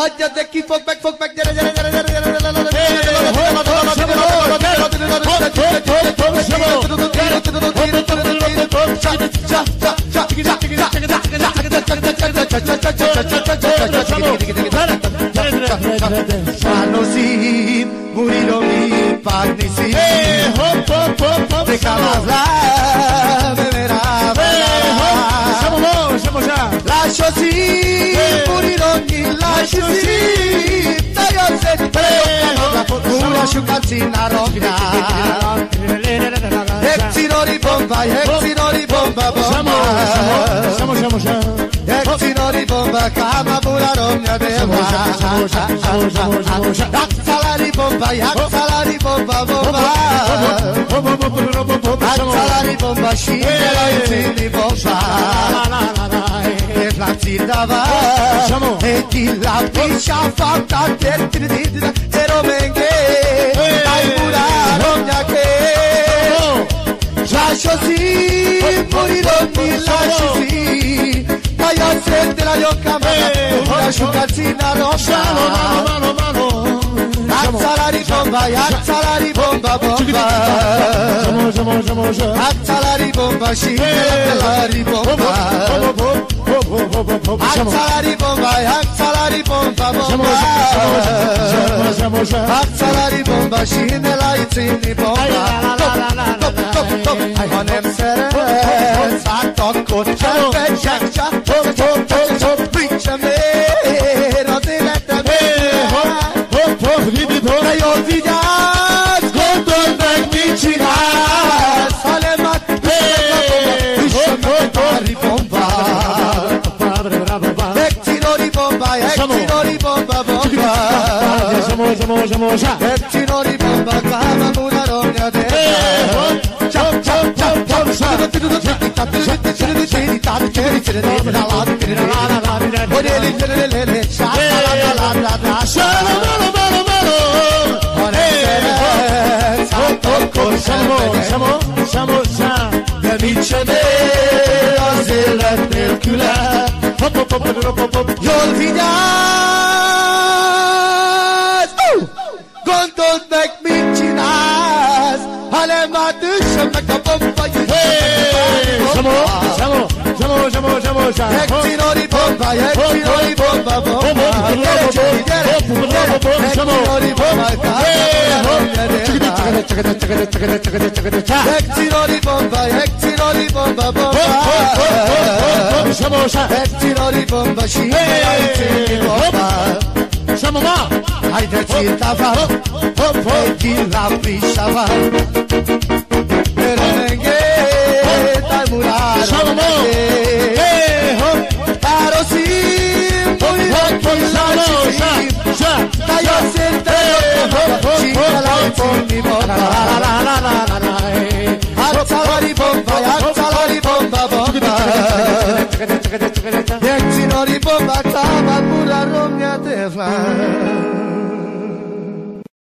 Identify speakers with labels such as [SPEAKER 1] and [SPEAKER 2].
[SPEAKER 1] Haja deki folk back Sanosim, murirom i pagnisim de calazla Lasciasi, murirom i lasciasi Taio se una sciucazzina rovina Exinori bomba Exinori bomba, kama bula romja deva Aksalari bomba, Aksalari bomba, šinela i cini bomba La țidava E ti la piscia fatta Te romenghe Ai bula romja che Lasciasi, morirò mi lasciasi Io sente la yocca una sciucazzina rossa Alza la ribomba Alza la ribomba, scende la ribomba Alza la ribomba Alza la ribomba, scende la izzini bomba Hanem szeret, akkor csepegyak Pricsemér az életemért De jól vigyázz, gondold meg, mit csinálsz Ha nem üssön meg a ribomba Exinori bomba Exinori bomba, kama bula romja deva De mit sem él az élet nélküle Jól vigyázz Gondold meg, mit csinálsz Ha nem üssön meg a bomba Exinori bomba Exinori bomba Exinori bomba Exinori bomba Exinori bomba Haide citava E chi la pisciava Perenghe Dai murare Parosim Morirà chi lasci Dai a sente Cinta la izzini bomba Alza la ribomba Exinori bomba Kama bula romja deva